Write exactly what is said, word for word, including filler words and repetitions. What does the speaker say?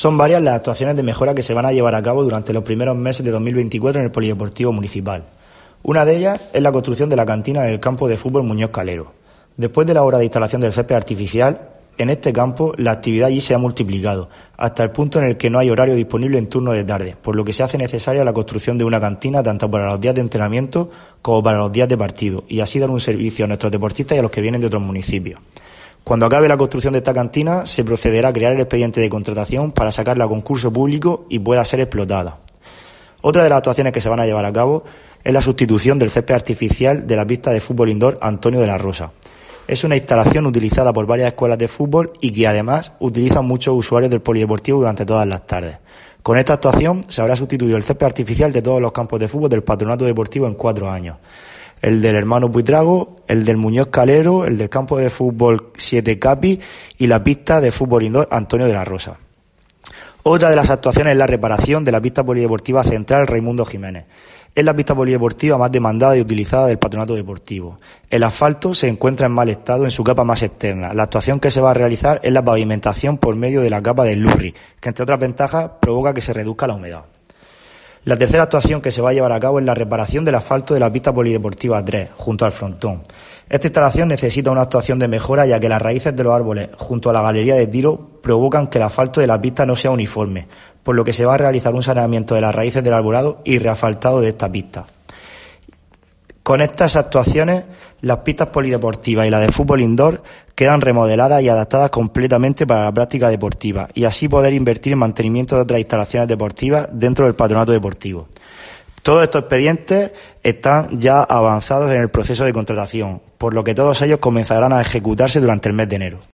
Son varias las actuaciones de mejora que se van a llevar a cabo durante los primeros meses de dos mil veinticuatro en el Polideportivo Municipal. Una de ellas es la construcción de la cantina en el campo de fútbol Muñoz Calero. Después de la obra de instalación del césped artificial, en este campo la actividad allí se ha multiplicado, hasta el punto en el que no hay horario disponible en turno de tarde, por lo que se hace necesaria la construcción de una cantina tanto para los días de entrenamiento como para los días de partido, y así dar un servicio a nuestros deportistas y a los que vienen de otros municipios. Cuando acabe la construcción de esta cantina, se procederá a crear el expediente de contratación para sacarla a concurso público y pueda ser explotada. Otra de las actuaciones que se van a llevar a cabo es la sustitución del césped artificial de la pista de fútbol indoor Antonio de la Rosa. Es una instalación utilizada por varias escuelas de fútbol y que además utilizan muchos usuarios del polideportivo durante todas las tardes. Con esta actuación se habrá sustituido el césped artificial de todos los campos de fútbol del Patronato Deportivo en cuatro años. El del Hermano Buitrago, el del Muñoz Calero, el del campo de fútbol Siete Capi y la pista de fútbol indoor Antonio de la Rosa. Otra de las actuaciones es la reparación de la pista polideportiva central Raimundo Jiménez. Es la pista polideportiva más demandada y utilizada del Patronato Deportivo. El asfalto se encuentra en mal estado en su capa más externa. La actuación que se va a realizar es la pavimentación por medio de la capa de Lurri, que entre otras ventajas provoca que se reduzca la humedad. La tercera actuación que se va a llevar a cabo es la reparación del asfalto de la pista polideportiva tres, junto al frontón. Esta instalación necesita una actuación de mejora, ya que las raíces de los árboles junto a la galería de tiro provocan que el asfalto de la pista no sea uniforme, por lo que se va a realizar un saneamiento de las raíces del arbolado y reasfaltado de esta pista. Con estas actuaciones, las pistas polideportivas y la de fútbol indoor quedan remodeladas y adaptadas completamente para la práctica deportiva y así poder invertir en mantenimiento de otras instalaciones deportivas dentro del Patronato Deportivo. Todos estos expedientes están ya avanzados en el proceso de contratación, por lo que todos ellos comenzarán a ejecutarse durante el mes de enero.